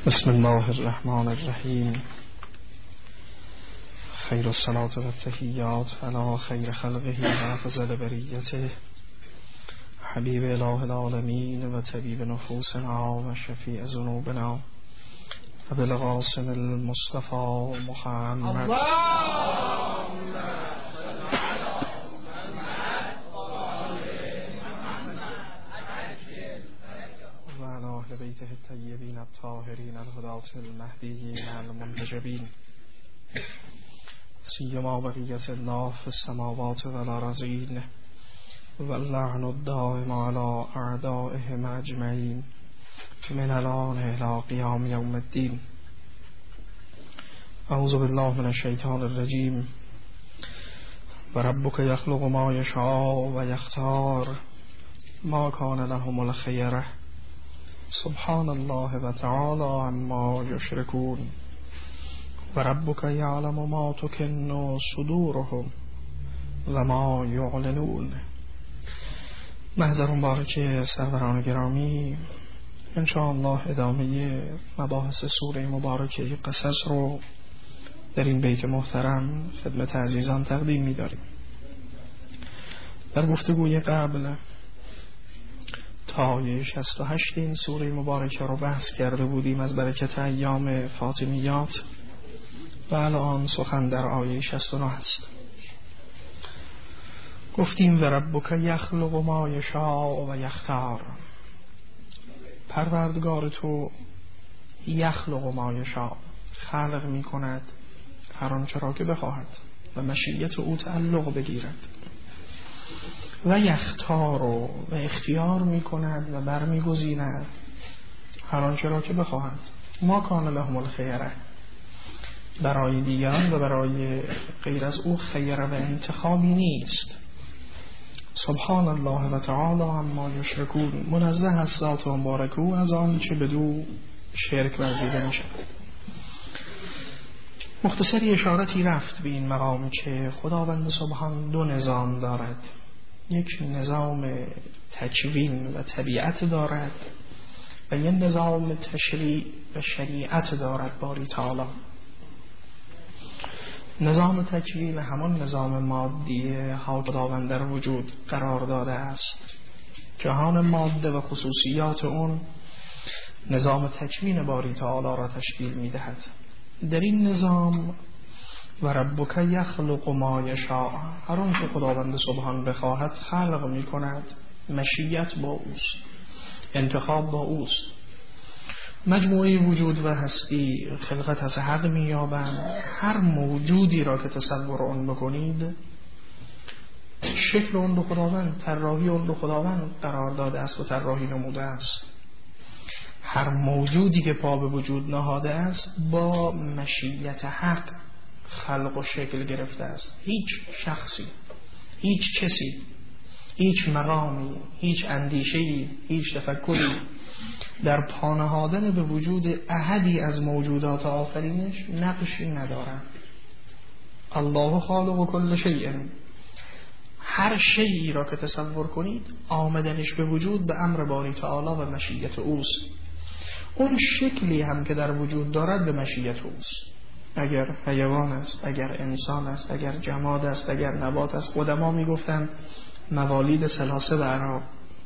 بسم الله الرحمن الرحیم. خیر الصلاة و التحیات علی خیر خلقه و افضل بریته حبیب اله العالمین و طبیب نفوسنا و شفیع ذنوبنا و بالقاسم المصطفى محمد بیته الطیبین الطاهرین الهداة المهدیین المنتجبین سیما بقیت الله فی السماوات والارضین واللعن الدائم علی اعدائهم اجمعین من الان الی قیام یوم الدین. اعوذ بالله من الشیطان الرجیم. و ربک یخلق ما یشاء و یختار ما کان لهم الخیرة سبحان الله و تعالی عما یشرکون. و ربک یعلم ما تکن صدورهم و ما یعلنون. محضر مبارک سروران گرامی، انشاءالله ادامه مباحث سوره مبارکه قصص رو در این بیت محترم خدمت عزیزان تقدیم می‌داریم. در گفتگوی قبل تا 68 این سوره مبارکه رو بحث کرده بودیم از برکت ایام فاطمیات و الان سخن در آیه 69 است. گفتیم و ربک یخلق ما یشاء و یختار، پروردگار تو یخلق ما یشاء، خلق می کند هر آنچه را که بخواهد و مشیت او تعلق بگیرد، و یختار و اختیار می کند و برمیگزیند هر آنچه را که بخواهد. ما کان لهم الخیرة، برای دیگران و برای غیر از او خیره و انتخابی نیست. سبحان الله و تعالی عما یشرکون، منزه است ذات مبارک او از آن چه بدو شرک ورزیده میشه. مختصری اشارتی رفت به این مقام که خداوند سبحان دو نظام دارد، یک نظام تکوین و طبیعت دارد و یک نظام تشریع و شریعت دارد باری تعالی. نظام تکوین همان نظام مادی خداوند در وجود قرار داده است. جهان ماده و خصوصیات اون نظام تکوین باری تعالی را تشکیل می دهد. در این نظام و ربک یخلق ما یشاء، هر آنچه خداوند سبحان بخواهد خلق می کند، مشیت با اوست، انتخاب با اوست. مجموعه وجود و هستی خلقت از حق می یابند. هر موجودی را که تصور اون بکنید، شکل اون رو خداوند، طراحی اون رو خداوند قرار داده است و طراحی نموده است. هر موجودی که پا به وجود نهاده است با مشیت حق خلق و شکل گرفته است. هیچ شخصی، هیچ کسی، هیچ مقامی، هیچ اندیشه‌ای، هیچ تفکری در پا نهادن به وجود احدی از موجودات آفرینش نقشی ندارد. الله خالق کل شیء، هر شیئی را که تصور کنید آمدنش به وجود به امر باری تعالی و مشیت اوست. اون شکلی هم که در وجود دارد به مشیت اوست. اگر حیوان است، اگر انسان است، اگر جماد است، اگر نبات است. قدما میگفتند موالید ثلاثه به اعراب،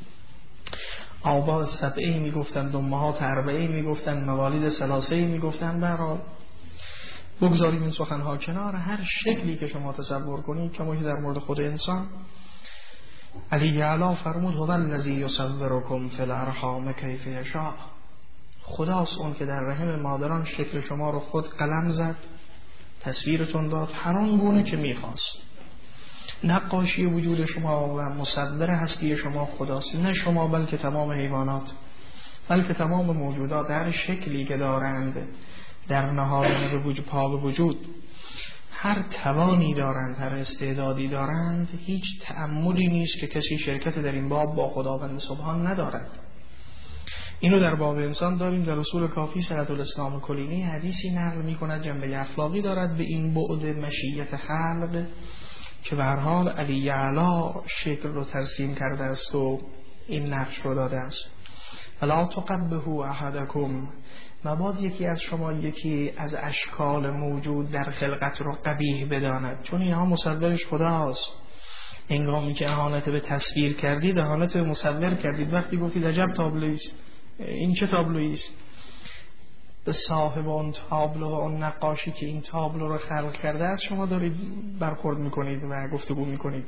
آباء سبعه میگفتند، امهات اربعه میگفتند، موالید ثلاثه میگفتند. به اعراب بگذاریم این سخنها کنار. هر شکلی که شما تصور کنید، کما که در مورد خود انسان علی اعلی فرمود هو الذی یصورکم فی الارحام کیف یشاء، خداست اون که در رحم مادران شکل شما رو خود قلم زد، تصویرتون داد هر آن گونه که میخواست. نقاشی وجود شما و مصور هستی شما خداست، نه شما بلکه تمام حیوانات، بلکه تمام موجودات در شکلی که دارند، در نهادن به وجود، پا به وجود، هر توانی دارند، هر استعدادی دارند. هیچ تأملی نیست که کسی شرکت در این باب با خداوند سبحان ندارد. اینو در باب انسان داریم. در رسول کافی صلوات الاسلام کلینی حدیثی نقل می کند، جنبه اخلاقی دارد به این بعد مشیت خلق، که به هر حال علی اعلی شکل رو ترسیم کرده است و این نقش رو داده است. فلا تقبحوا احدکم مباد یکی از شما یکی از اشکال موجود در خلقت رو قبیح بداند، چون اینها مصورش خداست. هنگامی که اهانت به تصویر کردید، اهانت به مصور کردید. وقتی گفتید عجب تابلویی است، این چه تابلویی است، به صاحب اون تابلو و اون نقاشی که این تابلو رو خلق کرده است شما دارید برخورد میکنید و گفتگو میکنید.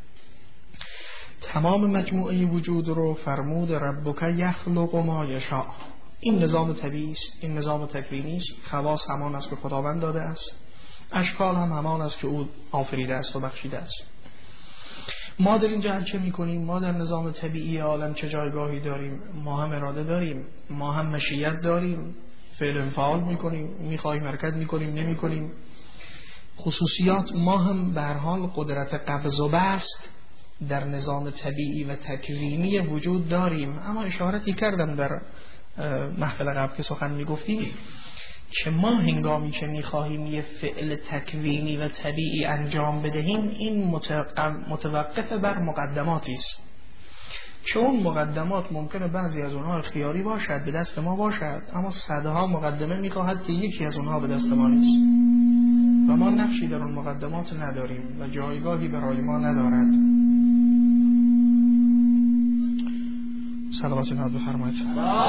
تمام مجموعه وجود رو فرمود ربک یخلق ما یشاء. این نظام طبیعی است، این نظام تکوینی است. خواص همان است که خداوند داده است، اشکال هم همان است که او آفریده است و بخشیده است. ما در این جهت چه میکنیم؟ ما در نظام طبیعی عالم چه جایگاهی داریم؟ ما هم اراده داریم، ما هم مشیت داریم، فعل و انفعال میکنیم، میخواهیم حرکت میکنیم، نمیکنیم. خصوصیات ما هم به هر حال قدرت قبض و بسط در نظام طبیعی و تکوینی وجود داریم. اما اشارتی کردم در محفل قبل که سخن میگفتیم که ما هنگامی که میخواهیم یه فعل تکوینی و طبیعی انجام بدهیم، این متوقف بر مقدماتی است که اون مقدمات ممکنه بعضی از اونها اختیاری باشد، به دست ما باشد، اما صدها مقدمه میخواهد که یکی از اونها به دست ما نیست و ما نقشی در اون مقدمات نداریم و جایگاهی برای ما ندارد. صلوات نبی بفرمایید.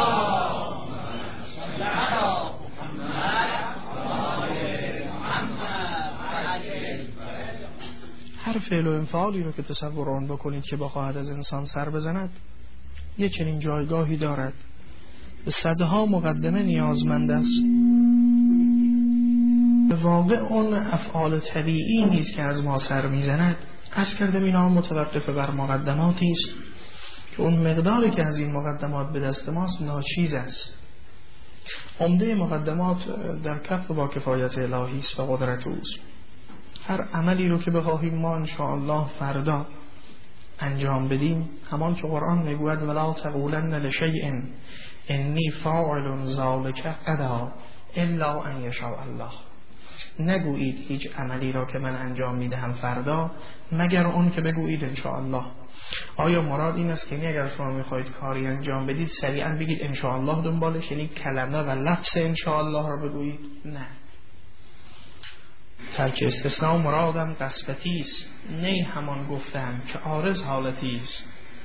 هر فعل و انفعالی رو که تصور آن بکنید که بخواهد از انسان سر بزند یه چنین جایگاهی دارد، به صدها مقدمه نیازمند است. به واقع اون افعال طبیعی نیست که از ما سر میزند. عرض کردم اینا متوقف بر مقدماتی است که اون مقداری که از این مقدمات به دست ماست ناچیز است. عمده مقدمات در کف با کفایت الهی است و قدرت اوست. هر عملی رو که بخواهیم ما انشاءالله فردا انجام بدیم، همان که قرآن میگوید ولا تقولن لشیء انی فاعل ذلک غدا الا ان یشاء الله. نگویید هیچ عملی را که من انجام میدهم فردا مگر اون که بگویید انشاءالله. آیا مراد این است که اگر شما میخواهید کاری انجام بدید سریعا بگید انشاءالله دنبالش، یعنی کلمه و لفظ انشاءالله را بگویید؟ نه. ترک استثناء مرادم قصبتی است، نه همان گفتن که عارض حالتی است.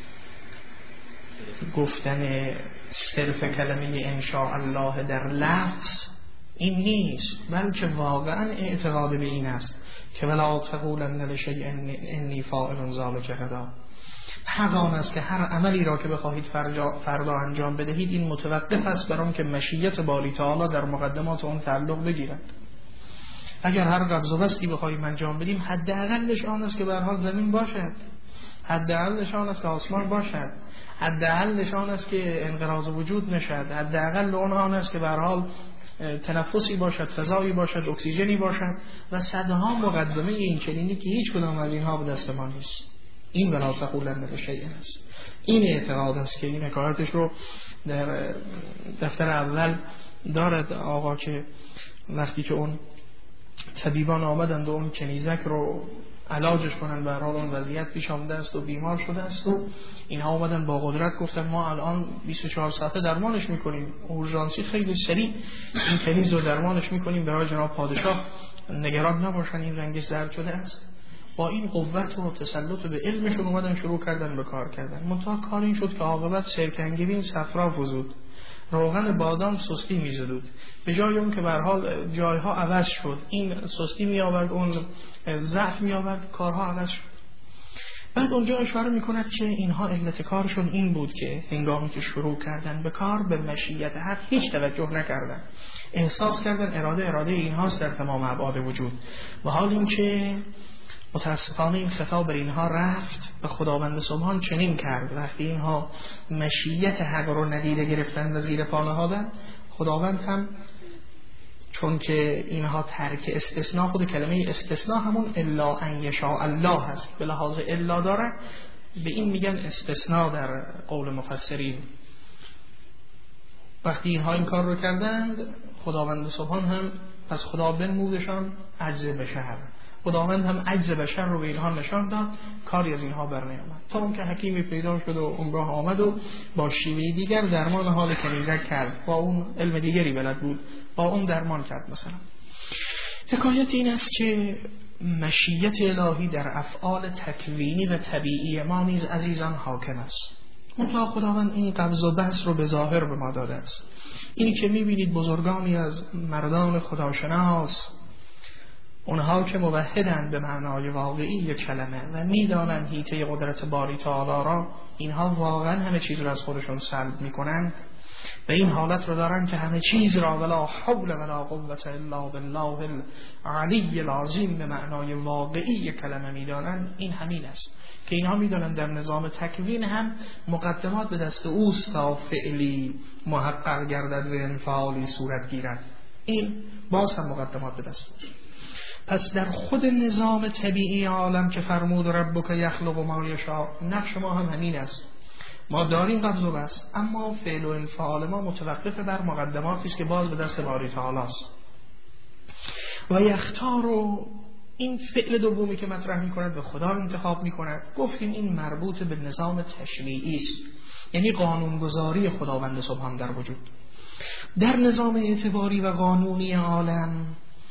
گفتن صرف کلمه انشاءالله در لفظ این نیست، بلکه واقعا اعتقاد به این است که ولا تقولن لشیء انی فاعل ذلک غدا. حق آن است که هر عملی را که بخواهید فردا انجام بدهید این متوقف است بر آن که مشیت باری تعالی در مقدمات اون تعلق بگیرد. اگر هر قبض و بسطی بخواهیم انجام بدیم حداقلش آن است که به هر حال زمین باشد، حداقلش آن است که آسمان باشد، حداقلش آن است که انقراض وجود نشد، حداقل آن است که به هر حال تنفسی باشد، فضایی باشد، اکسیژنی باشد و صدها مقدمه این چنینی که هیچ کدام از اینها به دست ما نیست. این ولا تقولن لشیء است. این اعتقاد است که این حکایتش رو در دفتر اول دارد آقا که وقتی که اون طبیبان آمدند و اون کنیزک رو علاجش کنن، به هر حال اون وضعیت پیش آمده است و بیمار شده است و اینها آمدن با قدرت گفتن ما الان 24 ساعته درمانش میکنیم، اورژانسی خیلی سریع این کنیز رو درمانش میکنیم، برای جناب پادشاه نگران نباشن این رنگش زرد شده است. با این قوت و تسلط به علمشون اومدن شروع کردن به کار کردن. منتها کار این شد که عاقبت سرکنگبین صفرا فزود، روغن بادام سستی میزدود، به جای اون که به هر حال جایها عوض شد، این سستی می آورد اون ضعف می آورد، کارها عوض شد. بعد اونجا اشاره میکند که اینها علت کارشون این بود که هنگامی که شروع کردن به کار به مشیت حق هیچ توجه نکردن، احساس کردن اراده اینهاست در تمام ابعاد وجود. و حال این که متاسفانه این خطاب بر اینها رفت و خداوند سبحان چنین کرد، وقتی اینها مشیت حق رو ندیده گرفتن و زیر پا نهادن، خداوند هم چون که اینها ترک استثناء، خود کلمه استثناء همون الا ان یشاء الله هست، به لحاظ الا داره، به این میگن استثناء در قول مفسرین. وقتی اینها این کار رو کردند خداوند سبحان هم پس خدا بنمودشان عجز بشر خداوند هم عجز بشر رو به اینها نشان داد، کاری از اینها بر نیامد، تا اون که حکیمی پیدا شد و اونگاه آمد و با شیوه دیگر درمان حال کنیزک کرد، با اون علم دیگری بلد بود، با اون درمان کرد. مثلا حکایت این است که مشیت الهی در افعال تکوینی و طبیعی ما نیز عزیزان حاکم است. منتها خداوند این قبض و بسط رو به ظاهر به ما داده است. اینی که میبینید بزرگانی از مردان خداشناس، اونها که موحدند به معنای واقعی کلمه و میدانند حیطه قدرت باری تعالی را، اینها واقعا همه چیز را از خودشون سلب میکنند و این حالت رو دارن که همه چیز را ولا حول ولا قوة الا بالله العلی العظیم به معنای واقعی کلمه میدانند. این همین است که اینها میدانن در نظام تکوین هم مقدمات به دست اوست تا فعلی محقق گردد و انفعالی صورت گیرد. این باز هم مقدمات به دست اوست. پس در خود نظام طبیعی عالم که فرمود ربک یخلق ما یشاء، نقش ما هم همین است. ما داریم قبض و بسط، اما فعل و انفعال ما متوقف بر مقدماتی است که باز به دست باری تعالی است. و یختار، و این فعل دومی که مطرح می‌کند به خدا انتخاب می‌کند. گفتیم این مربوط به نظام تشریعی است، یعنی قانونگذاری خداوند سبحان در وجود. در نظام اعتباری و قانونی عالم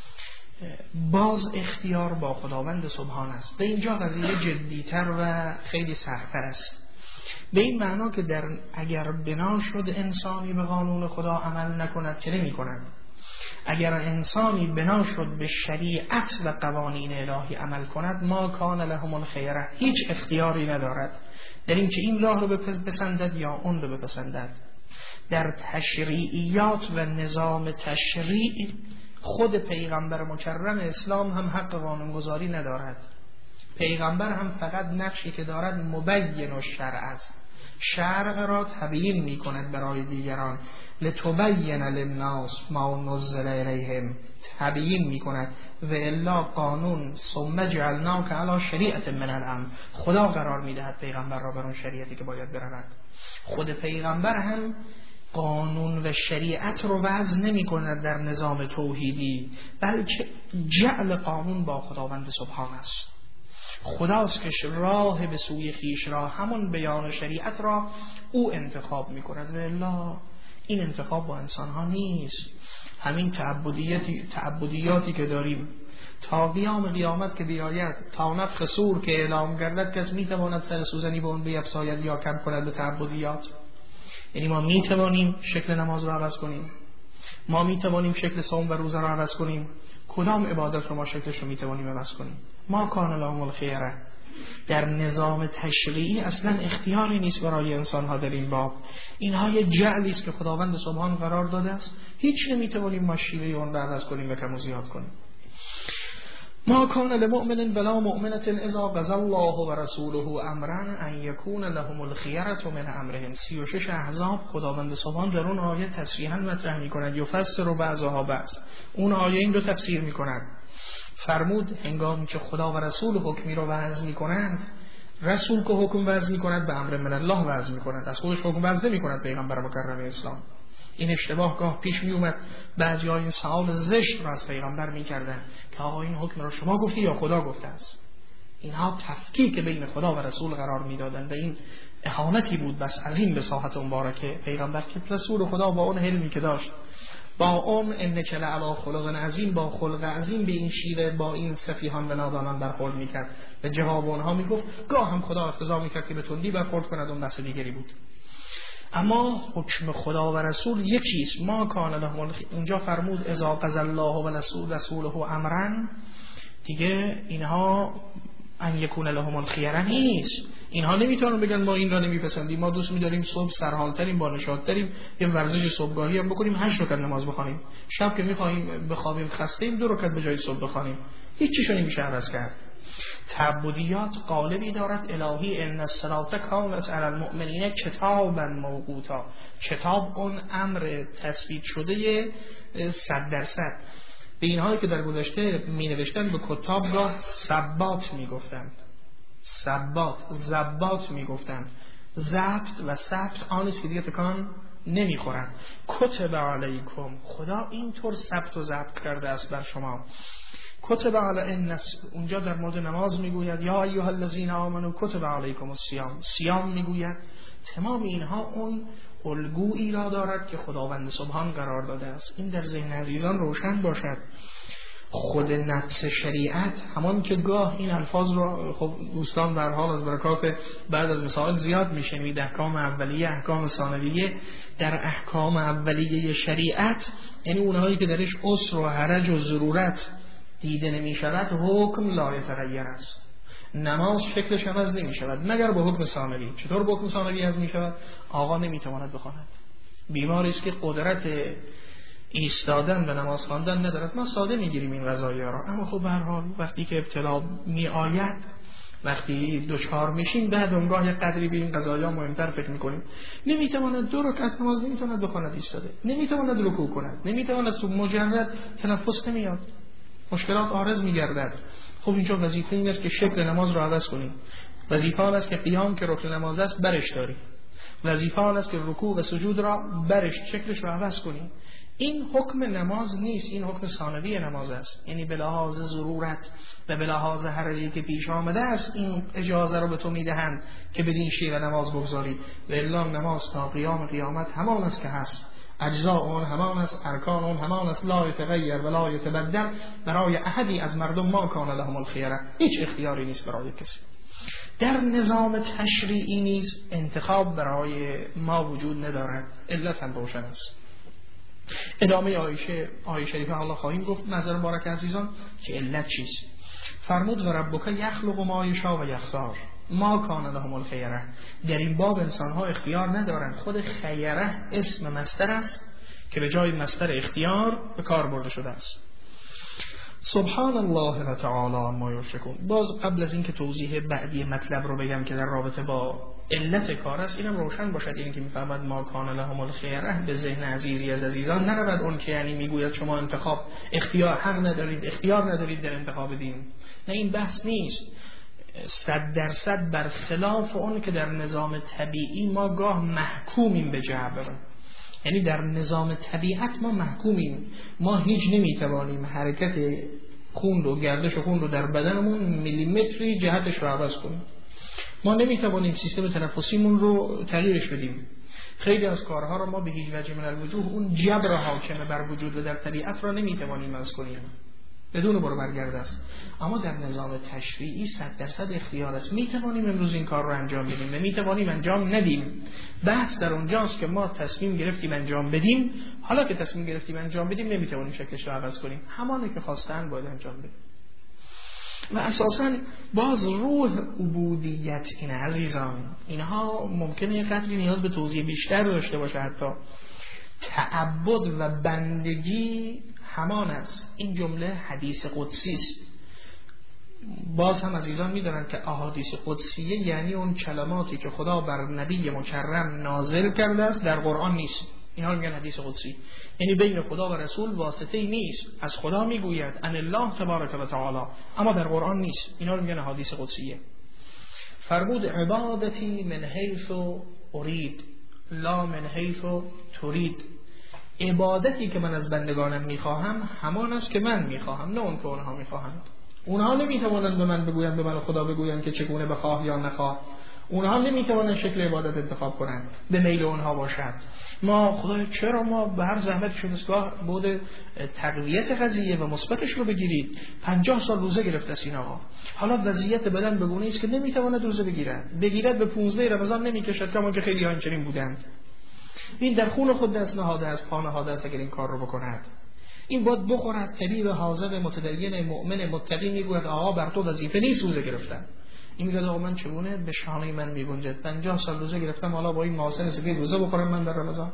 باز اختیار با خداوند سبحان است. به اینجا قضیه جدی‌تر و خیلی سخت‌تر است، به این معنا که اگر بنا شد انسانی به قانون خدا عمل نکند که نمی کند، اگر انسانی بنا شد به شریعت و قوانین الهی عمل کند، ما کان لهم الخیره، هیچ اختیاری ندارد در این که این راه رو بپسندد یا اون رو بپسندد. در تشریعیات و نظام تشریع خود پیغمبر مکرم اسلام هم حق قانونگذاری ندارد. پیغمبر هم فقط نقشی که دارد مبین و شرع است، شرع را تبیین می کند برای دیگران. لتبین للناس ما نزل الیهم، تبیین می کند. و الا قانون ثم جعلناک علی شریعت من الامر، خدا قرار می دهد پیغمبر را بر اون شریعتی که باید برود. خود پیغمبر هم قانون و شریعت رو وضع نمی کند در نظام توحیدی، بلکه جعل قانون با خداوند سبحان است. خداست که راه به سوی خیش را، همون بیان شریعت را او انتخاب می کند. و الا این انتخاب با انسان ها نیست. همین تعبدیاتی که داریم تا قیام قیامت که بیاید، تا نفخ صور که اعلام گردد، کس می تواند سر سوزنی به اون بیفزاید یا کم کند به تعبدیات. یعنی ما می توانیم شکل نماز رو عوض کنیم، ما می توانیم شکل صوم و روزه رو عوض کنیم. کدام عبادت رو ما شکلش رو می توانیم عوض کنیم؟ ما کان لهم الخیره. در نظام تشریعی اصلا اختیاری نیست برای انسان ها در این باب. اینها یه جعلی است که خداوند سبحان قرار داده است، هیچ نمی توانیم ما شیوه اون رو عوض کنیم و کم و زیاد کنیم. ما کان لمؤمن ولا مؤمنة اذا قضى الله ورسوله امرا ان یکون لهم الخیرة من امرهم. 36 احزاب خداوند سبحان در اون آیه تصریحا مطرح می‌کند، یفسر بعضها بعض. اون آیه این رو تفسیر می‌کند. فرمود هنگامی که خدا و رسول حکمی رو وضع می‌کنند، رسول که حکم وضع می‌کند به امر من الله وضع می‌کند، از خودش حکم وضع نمی‌کند پیغمبر مکرم اسلام. این اشتباه گاه پیش می اومد، بعضی‌ها این سوال زشت رو از پیغمبر می‌کردن که آقا این حکم رو شما گفتی یا خدا گفته است. اینها تفکیک بین خدا و رسول قرار می‌دادند و این اهانتی بود بس عظیم به ساحت مبارکه پیغمبر که رسول خدا با اون علمی که داشت، با اون انک لعلی خلق عظیم، با خلق عظیم به این شیوه با این سفیهان و نادانان برخورد می‌کرد و جواب اونها میگفت. گاه هم خدا اقتضا می‌کرد که به تندی برخورد کند، اون بحث دیگری بود. اما حکم خدا و رسول یکیست. ما کان لهم، اینجا فرمود اذا قضى الله و رسوله امرا، دیگه اینها ان یکون لهم الخیره نیست. اینها نمیتونن بگن ما این را نمیپسندیم، ما دوست می‌داریم صبح سرحال‌تریم، با نشاط‌تریم، یه ورزش صبحگاهی هم بکنیم، 8 رکعت نماز بخوانیم، شب که می‌خوایم بخوابیم خسته‌ایم 2 رکعت به جای صبح بخوانیم. هیچ چیزی نمیشه عوض کرد. تعبدیات قالبی دارد الهی، ان الصلاة کانت علی المؤمنین کتابا موقوتا. کتاب اون امر تثبیت شده 100%. به اینهایی که در گذشته می نوشتن به کتاب گاه ثبات می گفتند، ضبات می گفتند. ضبط و ثبت آنست که دیگه تکان نمی خورند. کتب علیکم، خدا اینطور ثبت و ضبط کرده است بر شما. کتب علی اونجا در مورد نماز میگوید یا ایها الذین آمنوا کتب علیکم الصیام، صیام میگوید. تمام اینها اون الگویی را دارد که خداوند سبحان قرار داده است. این در ذهن عزیزان روشن باشد. خود نفس شریعت، همان که گاه این الفاظ رو خب دوستان در حال از برکات بعد از مسائل زیاد میشنوید، احکام اولیه، احکام ثانویه. در احکام اولیه شریعت یعنی اونهایی که درش عسر و حرج و ضرورت دیده نمیشود، حکم لا یتغیر است. نماز شکلش عوض نمی شود مگر با حکم ثانوی. چطور با حکم ثانوی عوض می شود؟ آقا نمی تواند بخواند، بیماری است که قدرت ایستادن و نماز خواندن ندارد. ما ساده میگیریم این قضایا را، اما خب به هر حال وقتی که ابتلا می آید، وقتی دچار میشیم، بعد اونگاه یک قدری به این قضایا مهمتر فکر میکنیم. نمیتواند 2 رکعت نماز نمیتواند بخواند ایستاده، نمیتواند رکوع کند، نمیتواند مجرد تنفس نمیاد، مشکلات عارض میگردد. خب اینجا وظیفه این است که شکل نماز را عوض کنیم. وظیفه آن است که قیام که رکن نماز است برش داریم. وظیفه آن است که رکوع و سجود را برش شکلش را عوض کنیم. این حکم نماز نیست، این حکم ثانوی نماز است. یعنی به لحاظ ضرورت و به لحاظ حرجی که پیش آمده است این اجازه را به تو میدهند که بدین شیوه نماز بگذاری. و الا نماز تا قیام قیامت همان است که هست، اجزاء اون همان است، ارکان اون همان است، لا یتغیر و لا یتبدل. برای احدی از مردم ما کان لهم الخیره، هیچ اختیاری نیست برای کسی. در نظام تشریعی نیز انتخاب برای ما وجود ندارد. علت هم روشن است. ادامه آیه شریفه الله خواهیم گفت نظر مبارک عزیزان که علت چیست. فرمود و ربک یخلق ما یشاء و یختار ما کان لهم الخیره. در این باب انسان‌ها اختیار ندارند. خود خیره اسم مصدر است که به جای مصدر اختیار به کار برده شده است. سبحان الله و تعالی ما یشرکون. باز قبل از اینکه توضیح بعدی مطلب رو بگم که در رابطه با علت کار است، اینم روشن باشد. این که میفهمد ما کان لهم الخیره به ذهن عزیزی از عزیزان نرود اون که یعنی میگوید شما انتخاب اختیار حق ندارید، اختیار ندارید در انتخاب دین. نه، این بحث نیست. 100% برخلاف اون که در نظام طبیعی ما گاه محکومیم به جبر. یعنی در نظام طبیعت ما محکومیم، ما هیچ نمیتوانیم حرکت خون رو، گردش خون رو در بدنمون میلیمتری جهتش رو عوض کنیم. ما نمیتوانیم سیستم تنفسیمون رو تغییرش بدیم. خیلی از کارها رو ما به هیچ وجه من الوجوه اون جبر حاکم بر وجود و در طبیعت را نمیتوانیم از کنیم، بدون برو برگرد است. اما در نظام تشریعی 100% اختیار است. میتوانیم امروز این کار رو انجام بدیم و میتوانیم انجام ندیم. بحث در اونجاست که ما تصمیم گرفتیم انجام بدیم. حالا که تصمیم گرفتیم انجام بدیم نمیتوانیم شکلش رو عوض کنیم. همانی که خواستن باید انجام بدیم. و اساساً باز روح عبودیت این عزیزان، اینها ممکنه یه قدری نیاز به توضیح بیشتر داشته باشه. حتی تعبد و بندگی همان است. این جمله حدیث قدسی است. باز هم عزیزان می‌دونن که احادیث قدسیه یعنی اون کلماتی که خدا بر نبی مکرم نازل کرده است در قرآن نیست. اینها میگن حدیث قدسی، یعنی بین خدا و رسول واسطه‌ای نیست، از خدا میگوید ان الله تبارک و تعالی، اما در قرآن نیست. اینها میگن حدیث قدسیه. فرمود عبادتی من حیث ارید لا من حیث ترید. عبادتی که من از بندگانم میخواهم همان است که من میخواهم، نه اون که اونها میخواهند. اونها نمیتوانند به من بگویند، به من خدا بگویند که چگونه بخواه یا نخواه. اونها نمیتوانند شکل عبادت انتخاب کنند به میل اونها باشد. ما خدای چرا ما به هر زحمت شدستگاه بود تقویت قضیه و مثبتش رو بگیرید. 50 سال روزه گرفته است این آقا، حالا وضعیت بدن بگونه است که نمیتواند روزه بگیرد به 15 رمضان نمیکشد، کما که خیلی ها اینچنین بودند. این در خون خود دست نهاده است، پا نهاده است اگر این کار رو بکند. این باید بخورد. طبیب حاضر متدین مؤمن متقی میگوید آقا بر تو وظیفه نیست روزه گرفتن. این میگه آقا من چگونه به شانه من میگنجد 50 سال روزه گرفتم، حالا با این محاسن سفید روزه بخورم من در رمضان؟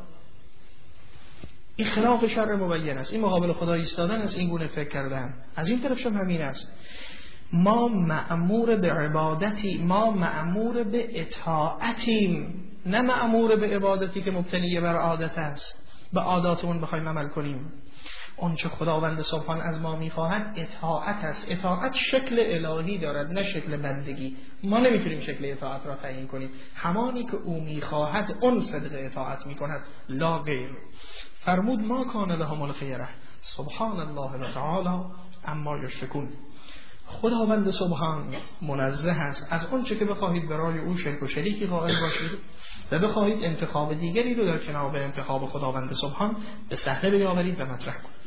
این خلاف شرع مبین است. این مقابل خدا ایستادن است، این گونه فکر کردن. از این طرف هم همین است. ما مأمور به عبادتی، ما مأمور به اطاعتیم، نه مأمور به عبادتی که مبتنی بر عادت است، به عاداتمون بخوایم عمل کنیم. اون چه خداوند سبحان از ما میخواهد اطاعت است. اطاعت شکل الهی دارد نه شکل بندگی. ما نمیتونیم شکل اطاعت را تعیین کنیم. همانی که او میخواهد اون صدق اطاعت میکند، لا غیر. فرمود ما کان لهم الخیره. سبحان الله و تعالی اما یشرکون. خداوند سبحان منزه است از اون چه که بخواهید برای او شرک و شریکی قائل باشید و بخواهید انتخاب دیگری رو در کنار انتخاب خداوند سبحان به صحنه بیاورید و مطرح کنید.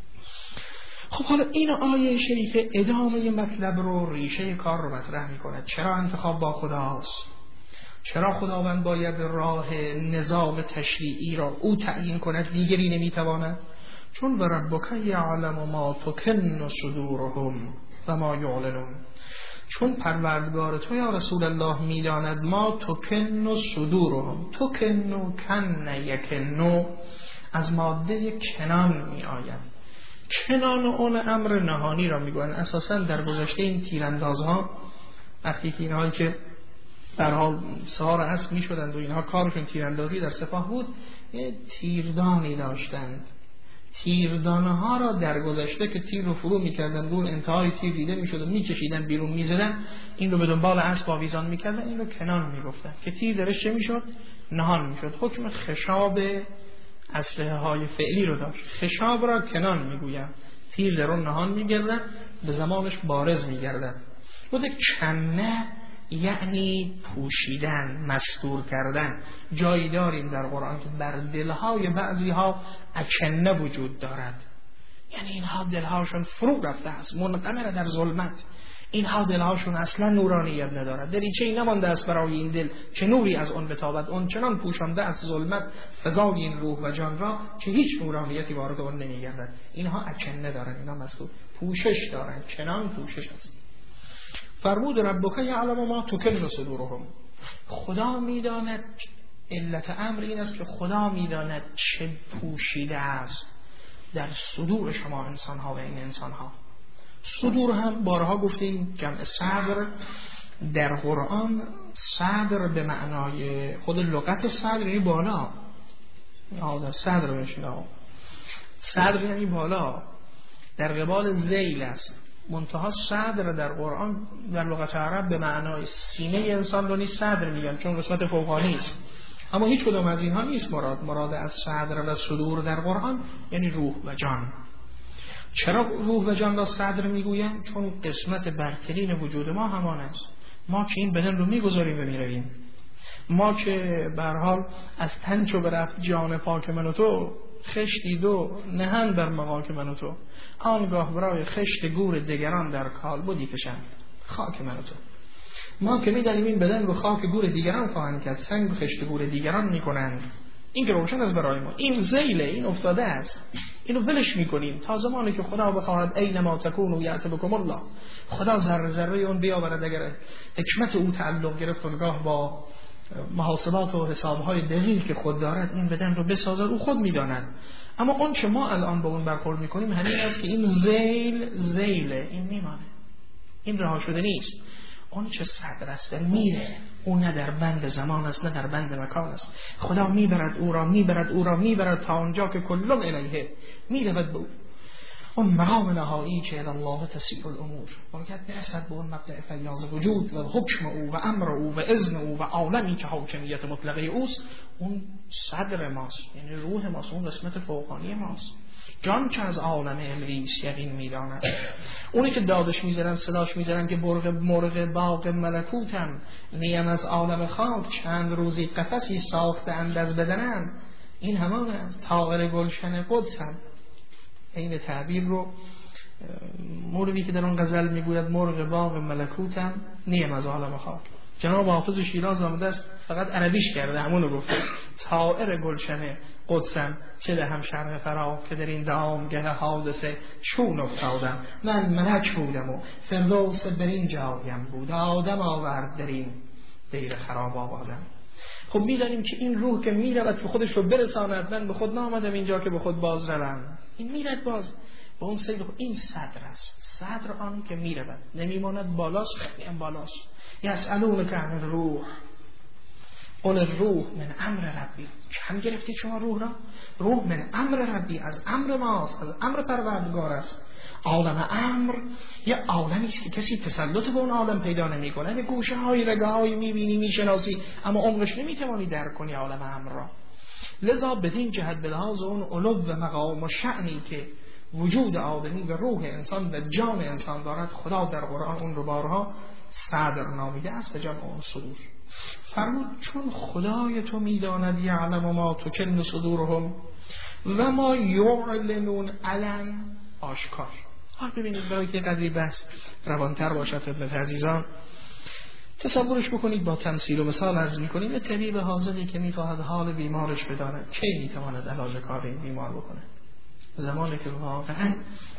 خب حالا این آیه شریفه ادامه مطلب رو، ریشه کار رو مطرح میکنه. چرا انتخاب با خداست؟ چرا خداوند باید راه نظام تشریعی را او تعیین کند، دیگری نمیتواند؟ چون و ربک یعلم ما تکن صدورهم و ما یعلنون. چون پروردگار تو یا رسول الله میداند ما تکن صدورهم. تکن و کن یکنو از ماده کنان می آید. کنان اون امر نهانی را میگوین. اساسا در گذشته این تیراندازها وقتی که اینها که در حال سوار اسب می شدند و اینها کارشون تیراندازی در سپاه بود، تیردانی داشتند. تیردانه ها را در گذشته که تیر رو فرو میکردن، رو انتهای تیر دیده میشد و میکشیدن بیرون میزدن، این رو به دنبال اسب آویزان میکردن، این رو کنان میگفتن که تیر درش چه میشد؟ نهان میشد. حکم خشاب اسلحه های فعلی رو داشت. خشاب را کنان میگویم. تیر در اون نهان میگردن، به زمانش بارز میگردن. بوده کنه یعنی پوشیدن، مستور کردن. جایی داریم در قرآن که بر دلهای بعضی ها اکنه وجود دارد، یعنی اینها دلهاشون فرو رفته است، منقمر در ظلمت. اینها دلهاشون اصلا نورانیت ندارد، دریچه‌ای نمانده است برای این دل که نوری از اون بتابد. اون چنان پوشانده از ظلمت فضای این روح و جان را که هیچ نورانیتی وارد اون نمیگردد. اینها اکنه دارن، اینها مستور، پوشش دارن. کنان پوشش است. فرمود ربک یعلم ما تکن صدورهم. خدا میداند، علت امر این است که خدا میداند چه پوشیده است در صدور شما انسان ها و این انسان ها. صدور هم بارها گفتیم جمع صدر در قرآن. صدر به معنای خود لغت صدر یعنی بالا. در صدر بشنو، صدر یعنی بالا، در قبال ذیل است. منتها صدر در قرآن در لغت عرب به معنای سینه انسان رو نیست صدر میگن، چون قسمت فوقانی است. اما هیچ کدام از اینها نیست مراد از صدر و صدور در قرآن یعنی روح و جان. چرا روح و جان را صدر میگویم؟ چون قسمت برترین وجود ما همان است. ما که این بدن رو میگذاریم و میرویم، ما که به هر حال از تن چو برفت جان پاک من و تو، خشتی دو نهن بر مغاک من و تو، آنگاه برای خشت گور دیگران در کال بودی کشند خاک من و تو. ما که میدانیم این بدن رو خاک گور دیگران خواهند کرد، سنگ خشت گور دیگران میکنند. این که روشن است برای ما، این ذیله، این افتاده است، اینو ولش میکنیم تا زمانی که خدا بخواهد اینما تکونوا یأتی بکم الله. خدا ذره ذره اون بیاورد. اگر حکمت او تعلق گرفت اونگاه با محاسبات و حسابهای دقیق که خود دارد این بدن رو بسازد، او خود میداند. اما اون که ما الان با اون برخورد میکنیم همین است که این ذیله، این میمانه، این رها شده نیست. اون چه صدر است میره، او نه در بند زمان است نه در بند مکان است. خدا میبرد او را میبرد تا آنجا که کلم الیه، میرود به او. اون مقام نهایی که الی الله تسیر الامور، باید برسد به اون مبدأ فیاض وجود و حکم او و امر او و اذن او و عالمی که حاکمیت مطلقه اوست. اون صدر ماست، یعنی روح ماست، اون قسمت فوقانی ماست. جان که از عالم ابلیس یقین میداند. اونی که دادش میزنن صداش میزنن که مرغ باغ ملکوتم، نیم از عالم خاک چند روزی قفسی ساخته اند از بدنم، این همان است طائر گلشن قدسم. این تعبیر رو مولوی که در اون غزل میگوید مرغ باغ ملکوتم نیم از عالم خاک، جناب حافظ شیراز آمده است فقط عربیش کرده، همونو گفته طائر گلشن قدسم، چه دهم شرح فرا که در این دامگه حادثه چون افتادم. من ملک بودم و فردوس بر این جایم بود، آدم آورد در این دیر خراب آبادم. خب میدانیم که این روح که میرود که خودش رو برساند، من به خود نامدم اینجا که به خود باز روم، این میرد باز به اون سیر. این صدر است، صدر آن که میرود نمیماند، بالاست، خیلی هم بالاست. یسألونک عن الروح قل الروح من امر ربی. کم گرفتید شما روح را؟ روح من امر ربی، از امر ماست، از امر پروردگار است. عالم امر یه عالمی است که کسی تسلط به اون عالم پیدا نمی‌کنه. به گوشه‌های رگه‌های می‌بینی می‌شناسی، اما عمقش نمی‌توانی درک کنی عالم امر را. لذا بدین جهت به لحاظ اون علو و مقام و شأنی که وجود آدمی و روح انسان و جان انسان دارد، خدا در قرآن اون رو بارها صدر نامیده است و جمع اون صدور. فرمود چون خدای تو میداند یعلم ما تکن صدورهم و ما یعلنون علن آشکار. حال ببینید برای که قدری بحث روانتر باشد خدمت عزیزان، تصورش بکنید با تمثیل و مثال عرض می‌کنیم یه طبیب حاضری که می‌خواهد حال بیمارش بداند چه می‌تواند علاج کار این بیمار بکنه. زمانی که واقعا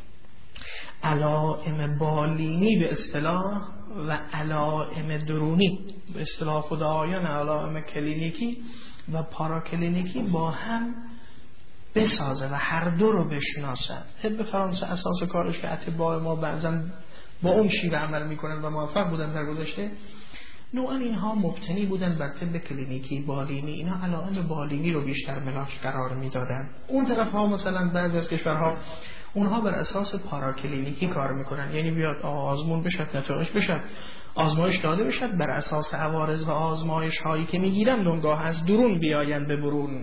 علائم بالینی به اصطلاح و علائم درونی به اصطلاح خدایان، علائم کلینیکی و پاراکلینیکی با هم بسازه و هر دو رو بشناسد. طب فرانسه اساس کارش که اطباء ما بعضا با اون شیوه عمل میکنن و موفق بودن در گذشته، نوعا اینها مبتنی بودن بر طب کلینیکی بالینی. اینا علائم بالینی رو بیشتر ملاک قرار میدادن. اون طرف ها مثلا بعضی از کشورها اونها بر اساس پاراکلینیکی کار میکنن، یعنی بیاد آزمون بشد، نتایج بشد، آزمایش داده بشد، بر اساس عوارض و آزمایش هایی که میگیرن اونگاه از درون بیاین به برون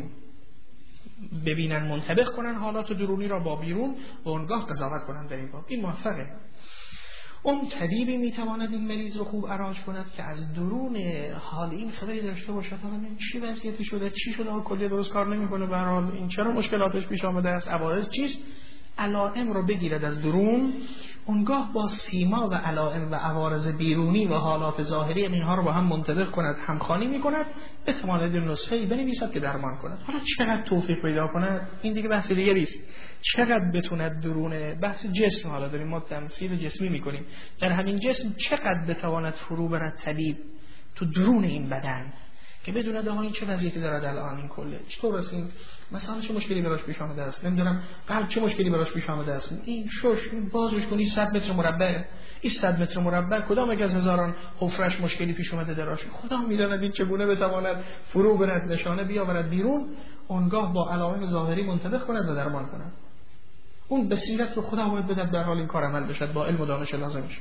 ببینن، منطبق کنن حالات درونی را با بیرون و اونگاه قضاوت کنن در این باب. این موفقه. اون طبیبی میتواند این مریض رو خوب علاج کند که از درون حال این خبری داشته باشد این چی وضعیتی شده، چی شده، کلیه درست کار نمیکنه، به هر حال این چرا مشکلاتش پیش آمده است، عوارض چیست، علائم رو بگیرد از درون، اونگاه با سیما و علائم و عوارض بیرونی و حالات ظاهری اینها رو با هم منطبق کند، همخوانی میکند، بتواند نسخه‌ای بنویسد که درمان کند. حالا چقدر توفیق پیدا کند این دیگه بحث دیگری است. چقدر بتواند درون بحث جسم، حالا داریم ما تمثیل جسمی میکنیم، در همین جسم چقدر بتواند فرو برد طبیب تو درون این بدن که بدوند آها این چه وضعیتی دارد الان، این کله چطور است، این مثلا چه مشکلی براش پیش آمده است، نمیدونم قلب چه مشکلی براش پیش آمده است، این شش این بازش کنی 100 متر مربع، این 100 متر مربع کدام یک از هزاران حفرش مشکلی پیش اومده دراش، خدا میداند این چگونه بتواند فرو برد، نشانه بیاورد بیرون، اونگاه با علائم ظاهری منطبق کند و درمان کند. اون بصیرت رو خدا باید بده در حال این کار عمل بشد با علم و دانش لازمش.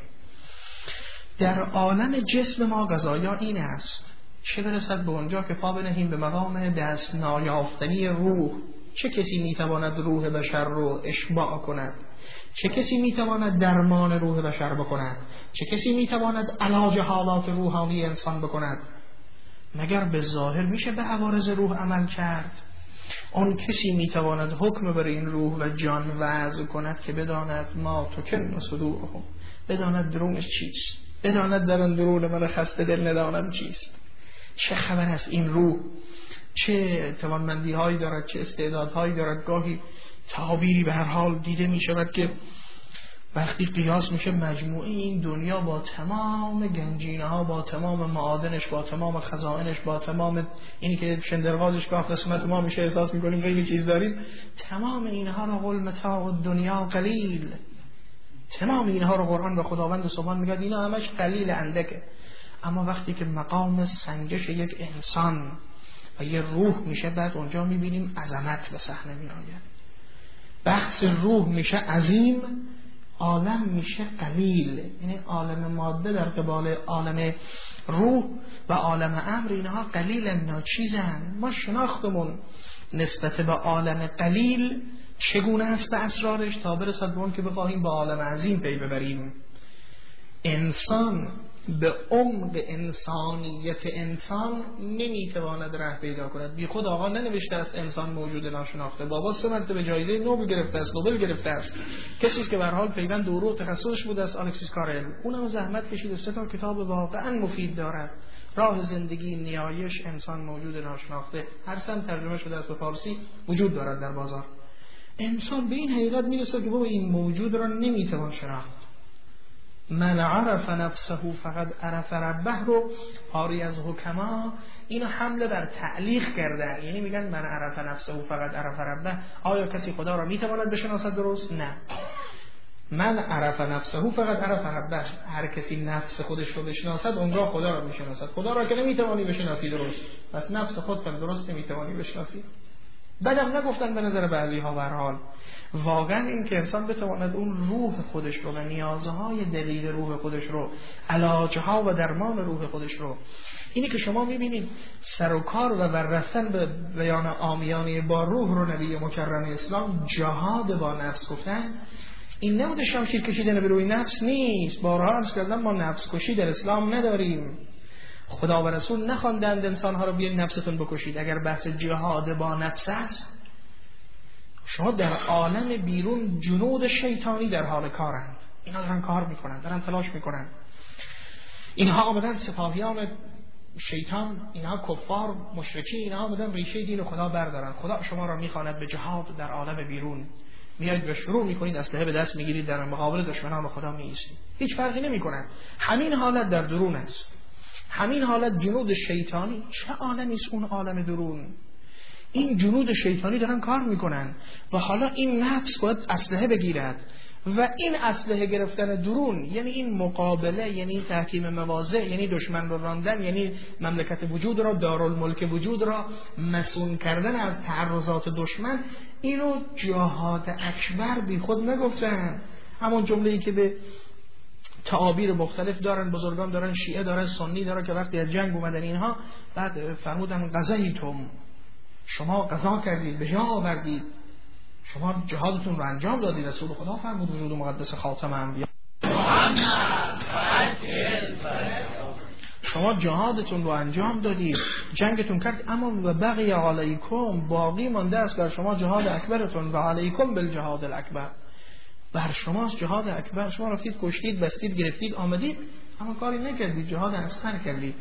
در عالم جسم ما قضایا این است، چه برسد به اونجا که پا بنهیم به مقام دست نایافتنی روح. چه کسی میتواند روح بشر رو اشباع کند؟ چه کسی میتواند درمان روح بشر بکند؟ چه کسی میتواند علاج حالات روحانی انسان بکند؟ مگر به ظاهر میشه به عوارض روح عمل کرد؟ اون کسی میتواند حکم بر این روح و جان وضع کند که بداند ما تکن صدورهم، بداند درونش چیست، بداند در درون من خسته دل ندانم چیست، چه خبر است این روح، چه توانمندی هایی دارد، چه استعدادهایی دارد. گاهی تعابیری به هر حال دیده می شود که وقتی قیاس میشه مجموعه این دنیا با تمام گنجینه ها، با تمام معادنش، با تمام خزائنش، با تمام اینی که شندرغازش گاه قسمت ما میشه احساس میکنیم خیلی چیز داریم، تمام اینها رو قل متاع الدنیا قلیل، تمام اینها رو قرآن و خداوند سبحان میگه اینا همش قلیل اندکه. اما وقتی که مقام سنجش یک انسان و یه روح میشه، بعد اونجا میبینیم عظمت به صحنه میآید. بحث روح میشه عظیم، عالم میشه قلیل. یعنی عالم ماده در قبال عالم روح و عالم امر اینها قلیل ناچیزن. ما شناختمون نسبت به عالم قلیل چگونه است به اسرارش تا برسد به اون که بخواهیم به عالم عظیم پی ببریم. انسان به عمق انسانیت انسان نمیتواند ره پیدا کند. بی خود آقا ننوشته است انسان موجود ناشناخته. بابا 3 مرتبه جایزه نوبل گرفته است، نوبل گرفته است. کسی که به هر حال پیوند دوره و تخصصش بوده است، الکسیس کارل. اونم زحمت کشیده، 3 تا کتاب واقعا مفید دارد. راه زندگی، نیایش، انسان موجود ناشناخته، هر سن ترجمه شده است به فارسی، وجود دارد در بازار. انسان به این حقیقت میرسه که بابا این موجود را نمیتوان شناخت. من عرف نفسه فقط عرف ربه رو پاری از حکما اینو حمله بر تعلیق کردن، یعنی میگن من عرف نفسه فقط عرف ربه. آیا کسی خدا را میتواند بشناسد درست؟ نه. من عرف نفسه فقط عرف ربه، هر کسی نفس خودش رو بشناسد اونجا خدا را میشناسد. خدا را که نمیتوانی بشناسی درست، پس نفس خود هم درست نمیتوانی بشناسی. بعدم نگفتن به نظر بعضی ها به هر حال واقعا این که انسان بتواند اون روح خودش رو و نیازهای دلیل روح خودش رو، علاجها و درمان روح خودش رو، اینی که شما میبینید سر و کار و رفتن به بیان عامیانه با روح رو نبی مکرم اسلام جهاد با نفس گفتن، این نبوده شمشیر کشیدن به روی نفس نیست. بارها عرض کردم ما نفس کشی در اسلام نداریم. خدا و رسول نخواندند انسانها رو بیاین نفستون بکشید. اگر بحث جهاد با نفس است، شما در عالم بیرون جنود شیطانی در حال کارند. اینا دارن کار میکنن، دارن تلاش میکنن. اینها آمدن سپاهیان شیطان، اینها کفار مشرکی، اینها آمدن ریشه دین خدا بردارن. خدا شما را میخواند به جهاد در عالم بیرون. میایید به شروع میکنید، اسلحه به دست میگیرید، در مقابل دشمنان خدا میایستید. هیچ فرقی نمیکنه. همین حالت در درون است. همین حالت جنود شیطانی. چه عالمی است اون عالم درون؟ این جنود شیطانی دارن کار میکنن و حالا این نفس باید اسلحه بگیرد و این اسلحه گرفتن درون، یعنی این مقابله، یعنی تحکیم مواضع، یعنی دشمن رو راندن، یعنی مملکت وجود را، دارالملک وجود را مسئول کردن از تعرضات دشمن. اینو جهاد اکبر بی خود نگفتن. همون جمله‌ای که به تعابیر مختلف دارن بزرگان، دارن شیعه، دارن سنی، دارن که وقتی از جنگ اومدن اینها بعد فرمودن غزیتم، شما قضا کردید، به جا آوردید، شما جهادتون رو انجام دادید. رسول خدا فرمود وجود مقدس خاتم انبیا، شما جهادتون رو انجام دادید، جنگتون کرد، اما و بقی علیکم، باقی مانده است بر شما جهاد اکبرتون، و علیکم بالجهاد الاکبر، بر شماست جهاد اکبر. شما رفتید کشتید، بستید، گرفتید، آمدید، اما کاری نکردید، جهاد اصغر کردید.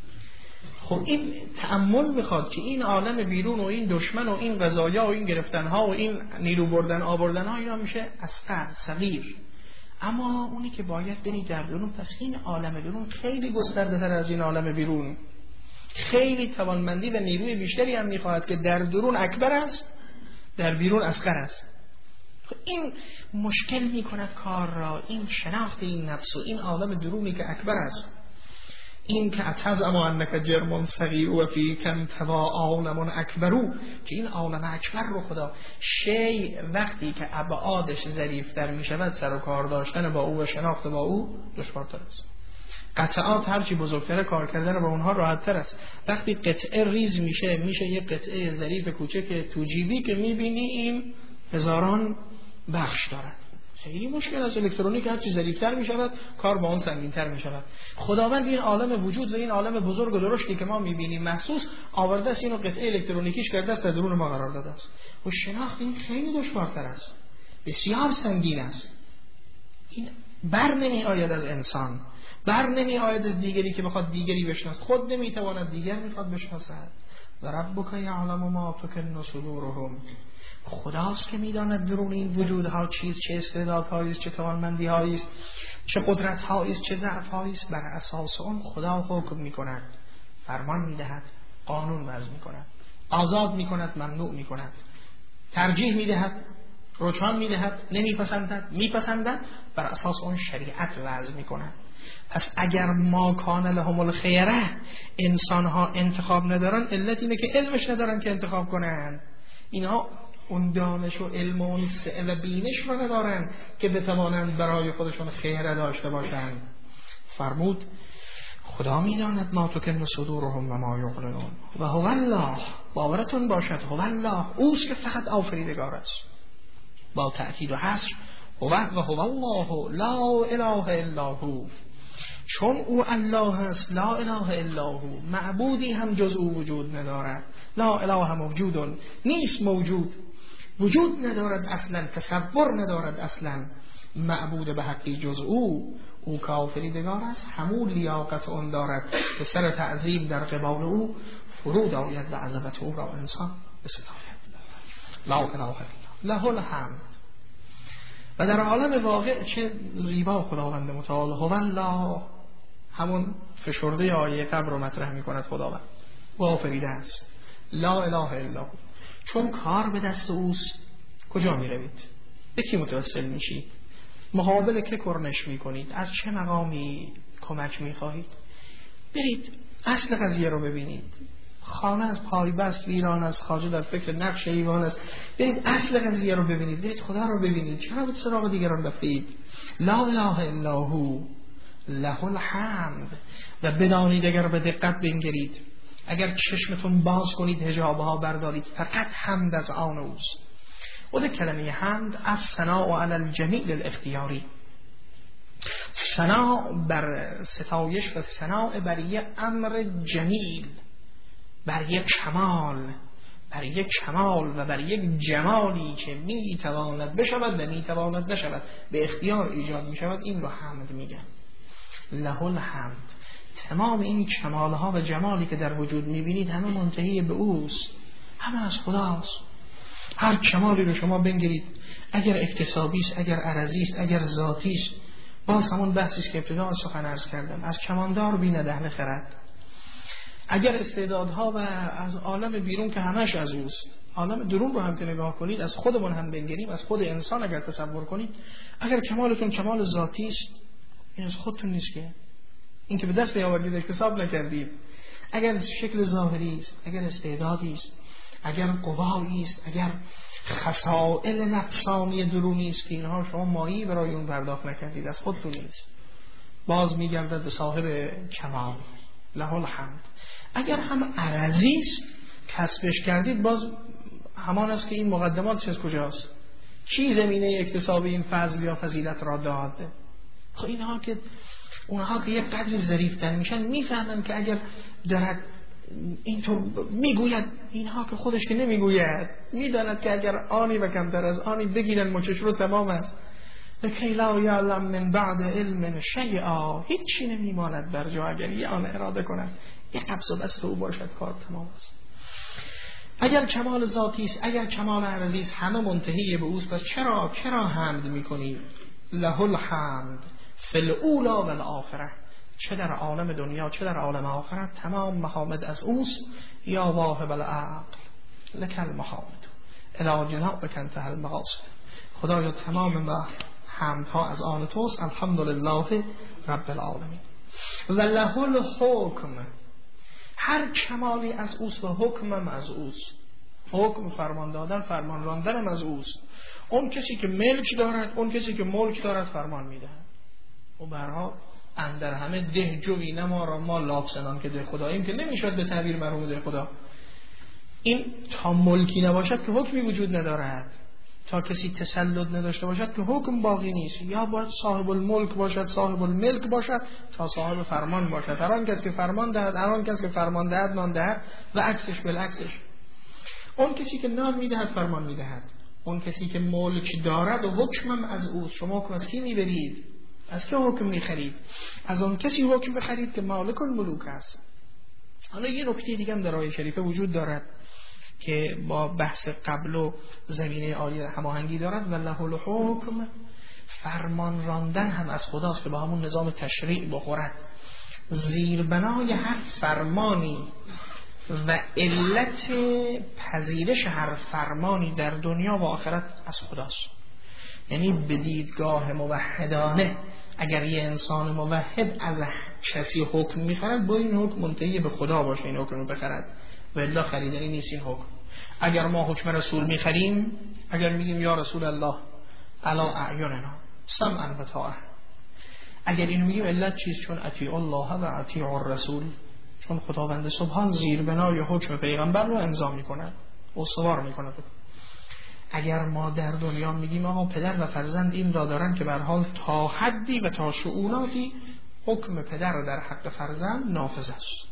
خب این تأمل میخواد که این عالم بیرون و این دشمن و این قضایا و این گرفتنها و این نیرو بردن آوردنها، اینا میشه اصغر، صغیر. اما اونی که باید برید در درون، پس این عالم درون خیلی گسترده تر از این عالم بیرون، خیلی توانمندی و نیروی بیشتری هم میخواهد که در درون اکبر است، در بیرون اصغر است. این مشکل میکند کار را، این شناخت این نفس و این عالم درونی که اکبر است. این که اتزعم انک جرم صغیر و فی کم توا عالم اکبرو، که این عالم اکبر رو خدا شی وقتی که ابعادش ظریفتر می شود، سر و کار داشتن با او و شناخت با او دشوارتر است. قطعات هرچی بزرگتر کار کردن با اونها راحت‌تر است. وقتی قطعه ریز میشه یه قطعه ظریف کوچک تو جیبی که میبینی این هزاران بخش دارد. خیلی مشکل است. الکترونیک هرچی ظریف‌تر می‌شود، کار با اون سنگین‌تر می‌شود. خداوند این عالم وجود و این عالم بزرگ و درشتی که ما می‌بینیم محسوس آورده است، اینو قطعه الکترونیکیش کرده است، در درون ما قرار داده است. و شناخت این خیلی دشوارتر است، بسیار سنگین است. این بر نمی‌آید از انسان، بر نمی‌آید از دیگری که بخواد دیگری بشناسد، خود نمی‌تواند دیگر می‌خواد بشناسد. و ربک یعلم ما تکن صدورهم، خداست که میداند درون این وجودها چیست، چه استعدادهایی است، چه توانمندی‌هایی است، چه قدرت‌هایی است، چه ضعف‌هایی است. بر اساس اون خدا حکم می‌کند، فرمان می‌دهد، قانون وضع می‌کند، آزاد می‌کند، ممنوع می‌کند، ترجیح می‌دهد، رجحان می‌دهد، نمی‌پسندد، می‌پسندد، بر اساس اون شریعت وضع می‌کند. پس اگر ما کان لهم الخیره، انسان‌ها انتخاب ندارن، علت اینه که علمش ندارن که انتخاب کنن. اینها اون دانش و علم و اون سعی و بینش رو ندارن که بتوانند برای خودشون خیره داشته باشند. فرمود خدا میداند ما تکن صدورهم و ما یعلنون و هو الله، باورتون باشد هو الله، اوست که فقط آفریدگار است، با تأکید و حصر، و هو الله لا اله الا هو، چون او الله است، لا اله الا هو، معبودی هم جز او وجود ندارد. لا اله موجود نیست، موجود وجود ندارد اصلا، تصور ندارد اصلا معبود به حقی جز او که آفریدگار است، همون لیاقت اون دارد که سر تعظیم در قبال او فرود آید و عظمت او را انسان بستاید. لا اله الا له الحمد. و در عالم واقع چه زیبا خداوند متعال هو الله، همون فشرده آیه قبر رو مطرح می کند. خداوند و آفریده است، لا اله الا هو، چون کار به دست اوست. کجا می روید؟ به کی متوسل می شید؟ مقابل که کرنش می کنید؟ از چه مقامی کمک می خواهید؟ برید اصل قضیه رو ببینید. خانه از پای بست ویران است، خواجه در فکر نقش ایوان است. برید اصل قضیه رو ببینید، برید خدا رو ببینید، چرا به سراغ دیگران رفتید؟ لا اله الا هو له الحمد. و بدانید، اگر به دقت بنگرید، اگر چشمتون باز کنید، حجابها بردارید، فقط حمد از آن اوست. خود کلمه حمد از ثناء علی الجمیل الاختیاری، ثناء بر ستایش و ثناء بر یک امر جمیل، بر یک کمال، بر یک کمال و بر یک جمالی که میتواند بشود و میتواند نشود، به اختیار ایجاد میشود، این رو حمد میگن. له الحمد. تمام این کمالها و جمالی که در وجود میبینید همه منتهی به اوست، همه از خداست. هر کمالی رو شما بنگرید، اگر اکتسابی است، اگر عرضی است، اگر ذاتی است، باز همون بحثی است که ابتدا از سخن عرض کردم، از کماندار بیند اهل خرد. اگر استعدادها و از عالم بیرون که همش از اوست، عالم درون رو هم که نگاه کنید، از خودمون هم بنگریم، از خود انسان اگر تصور کنید، اگر کمالتون کمال ذاتی است، این از خودتون نیست که این که به دست نیاوردید، اکتساب نکردید. اگر شکل ظاهری است، اگر استعدادی است، اگر قوایی است، اگر خصائل نفسانی درونی است که اینها شما مایی برای اون پرداخت نکردید، از خودتون نیست، باز میگردد به صاحب کمال. له الحمد. اگر هم عرضی است کسبش کردید، باز همان است که این مقدماتش از کجاست؟ چی زمینه اکتساب این فضل یا فضیلت را داد؟ خب اینها که اونها که یک قدری ظریفتر میشن، میفهمن که اگر دارد اینطور میگوید، اینها که خودش که نمیگوید، میداند که اگر آنی و کمتر از آنی بگیرن مچش رو تمام است. لکی لا یعلم من بعد علم شیئا، هیچی نمیماند بر جا اگر یه آن اراده کند، یک قبض و بسط او باشد، کار تمام است. اگر کمال ذاتی است، اگر کمال عرضی است، همه منتهی به اوست. پس چرا حمد میکنی؟ له الحمد فی الاولی و الاخره، چه در عالم دنیا چه در عالم آخرت، تمام محامد از اوست. یا واهب العقل لک المحامد الی جنابک انتهى المقاصد. خدایا تمام حمدها از آن توست، الحمدلله رب العالمین. و له الحکم، هر کمالی از اوست و حکمم از اوست. حکم فرمان دادن، فرمان راندنم از اوست. اون کسی که ملک دارد، اون کسی که ملک دارد فرمان میدهد. و برها اندر همه ده جوی نما را ما لافسنان که ده خداییم، که نمیشد به تعبیر مرحوم ده خدا. این تا ملکی نباشد که حکمی وجود ندارد، تا کسی تسلط نداشته باشد که حکم باقی نیست. یا باید صاحب الملک باشد، صاحب الملک باشد، تا صاحب فرمان باشد. هر آن کس که فرمان دهد، هر آن کس که فرمان دهد نان دهد، و عکسش بالعکسش. اون کسی که نان میدهد فرمان میدهد، اون کسی که ملک دارد و حکمم از اوست. شما حکم از کی میبرید؟ از که حکم میخرید؟ از اون کسی حکم بخرید که مالک الملوک است. حالا یه نکته دیگه هم در آیه شریفه وجود دارد که با بحث قبل و زمینه آیه هماهنگی دارد. و له الحکم، فرمان راندن هم از خداست که با همون نظام تشریع بخورد. زیربنای هر فرمانی و علت پذیرش هر فرمانی در دنیا و آخرت از خداست. یعنی به دیدگاه موحدانه اگر یه انسان موحد از کسی حکم میخرد، با این حکم منتهی به خدا باشه این حکم رو بخرد، و الا خریدنی نیست این حکم. اگر ما حکم رسول میخریم، اگر میگیم یا رسول الله علی اعیننا سمعا و طاعه، اگر اینو میگیم علت چیست؟ چون اطیع الله و اطیع الرسول، چون خداوند سبحان زیربنای حکم پیغمبر رو امضا میکنه، استوار میکنه. اگر ما در دنیا میگیم آقا پدر و فرزند این را دارن که به هر حال تا حدی و تا شؤوناتی حکم پدر در حق فرزند نافذ است،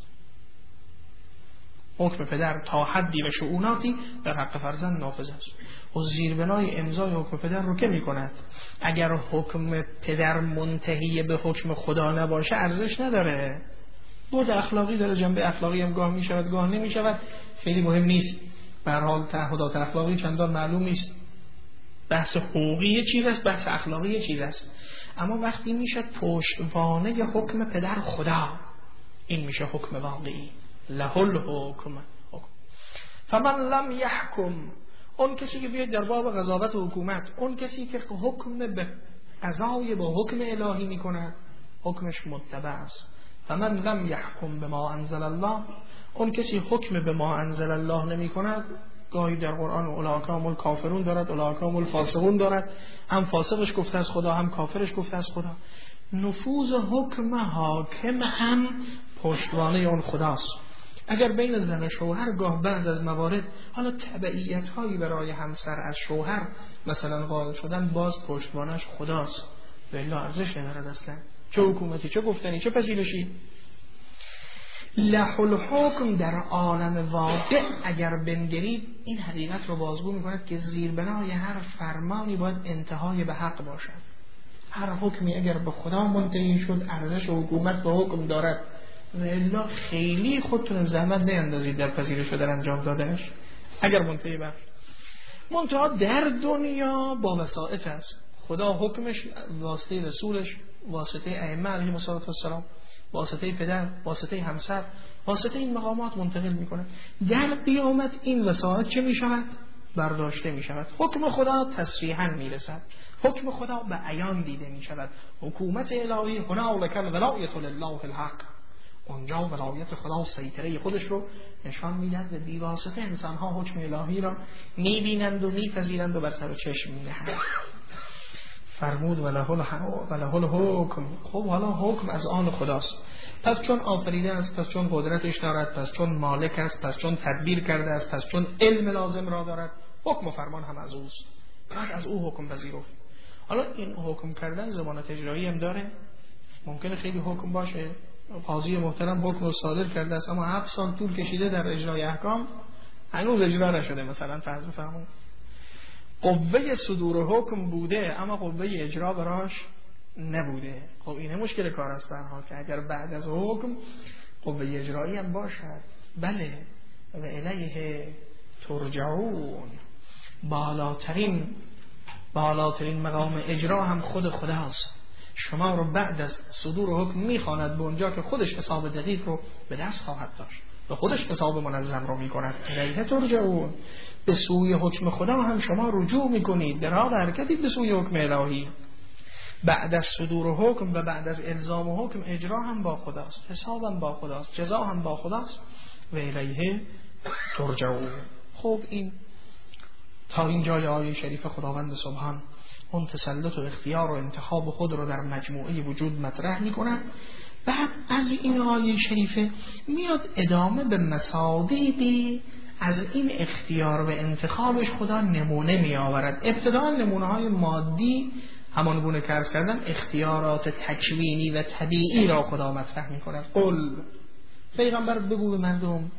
حکم پدر تا حدی و شؤوناتی در حق فرزند نافذ است. و زیربنای امضای حکم پدر رو که میکند؟ اگر حکم پدر منتهی به حکم خدا نباشه ارزش نداره. بود اخلاقی داره، جنبه اخلاقی هم گاه میشود گاه نمیشود، خیلی مهم نیست. به هر حال تعهدات اخلاقی چندان معلوم نیست. بحث حقوقی یه چیز است، بحث اخلاقی یه چیز است. اما وقتی میشه پشتوانه حکم پدر خدا، این میشه حکم واقعی. له الحکم. فمن لم یحکم، اون کسی که بیاد در باب قضاوت و حکومت، اون کسی که حکم به قضای با حکم الهی میکند، حکمش متبع است. فمن لم یحکم بما انزل الله، اون کسی حکم به ما انزل الله نمی کند. گاهی در قرآن اولئک هم الکافرون دارد، اولئک هم الفاسقون دارد، هم فاسقش گفته از خدا هم کافرش گفته از خدا. نفوذ حکم حاکم هم پشتوانه اون خداست. اگر بین زن و شوهر گاه بعض از موارد حالا تبعیت هایی برای همسر از شوهر مثلا قائل شدن، باز پشتوانش خداست. بالله ارزش ندارد اصلا، چه حکومتی چه گفتنی چه پذیرشی. له الحکم در عالم واقع اگر بنگرید این حقیقت رو بازگو میکند که زیربنای هر فرمانی باید انتهای به حق باشد. هر حکمی اگر به خدا منتهی شد ارزش و حکومت به حکم دارد. والله خیلی خودتون زحمت نیندازید در پذیرش و در انجام دادنش اگر منتهی بر منتها در دنیا با وسائط است. خدا حکمش واسطه رسولش، واسطه ائمه علیهم السلام، واسطه پدر، واسطه همسر، واسطه این مقامات منتقل میکنه. در قیامت این وسائط چه میشود؟ برداشته میشود. حکم خدا تصریحا میرسد، حکم خدا به عیان دیده میشود. حکومت الهی هنالک الولایة لله الحق، اونجا ولایت خدا سیطره خودش رو نشان میدهد و بیواسطه انسان ها حکم الهی را میبینند و میپذیرند و بر سر چشم میدهند. فرمود وله الحکم. خب حالا حکم از آن خداست، پس چون آفریده است، پس چون قدرتش دارد، پس چون مالک است، پس چون تدبیر کرده است، پس چون علم لازم را دارد، حکم و فرمان هم از اوست. بعد از او حکم پذیرفت. حالا این حکم کردن ضمانت اجرایی هم داره. ممکنه خیلی حکم باشه، قاضی محترم حکم رو صادر کرده است اما 7 سال طول کشیده در اجرای احکام، هنوز اجرا نشده. مثلا فرض بفرمایید قوه صدور حکم بوده اما قوه اجرا براش نبوده. خب این مشکل کار است برها که اگر بعد از حکم قوه اجرایی هم باشد. بله و الیه ترجعون، بالاترین مقام اجرا هم خود خداست. شما رو بعد از صدور حکم میخواند به اونجا که خودش حساب دقیق رو به دست خواهد داشت و خودش حساب منظم رو میکند. الیه ترجعون، به سوی حکم خدا هم شما رجوع میکنید، در حال حرکتید به سوی حکم الهی. بعد از صدور حکم و بعد از الزام حکم اجرا هم با خداست، حساب هم با خداست، جزا هم با خداست. و الیه ترجعون. خب این تا این جای آیه شریف خداوند سبحان اون تسلط و اختیار و انتخاب خود رو در مجموعه وجود مطرح میکنه. بعد از این آیه شریفه میاد ادامه به مصادیقی از این اختیار و انتخابش خدا نمونه می آورد. ابتدا نمونه های مادی همان گونه که عرض کردم اختیارات تکوینی و طبیعی را خدا مطرح می کند. قل، پیغمبر بگو به مردم،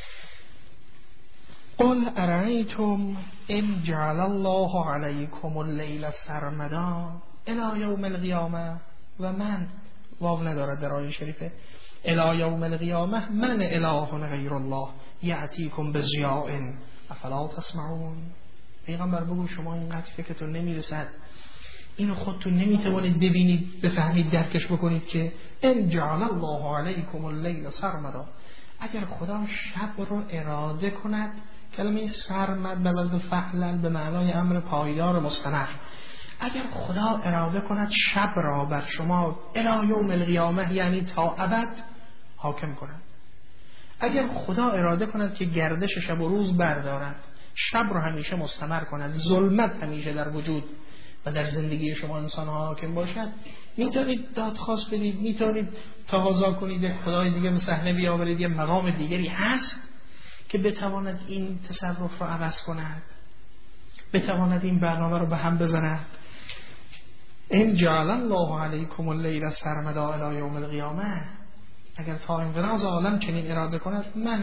قل ارأیتم ان جعل الله علیکم اللیل سرمدا الی یوم القیامه، و من واو ندارد در آیه شریفه، الی یوم القیامه من اله غیر الله یأتیکم بضیاء افلا تسمعون. پیغمبر بگو شما اینقدر فکرتون نمیرسد، اینو خودتون نمیتوانید ببینید، بفهمید، درکش بکنید که ان جعل الله علیکم اللیل سرمدا، اگر خدا شب رو اراده کند، کلمه سرمد به وزن فعلن به معنای امر پایدار مستمر، اگر خدا اراده کند شب را بر شما الی یوم القیامه یعنی تا ابد حاکم کند، اگر خدا اراده کند که گردش شب و روز بردارد، شب را همیشه مستمر کند، ظلمت همیشه در وجود و در زندگی شما انسان ها حاکم باشد، میتونید دادخواست بدید، میتونید تقاضا کنید یک خدای دیگه به صحنه بیاورید، یه مقام دیگری هست که بتواند این تصرف رو عوض کند، بتواند این برنامه رو به هم بزند. ان جعل الله علیکم اللیل سرمدا الی یوم القیامه، اگر تا انقراض عالم چنین اراده کند، من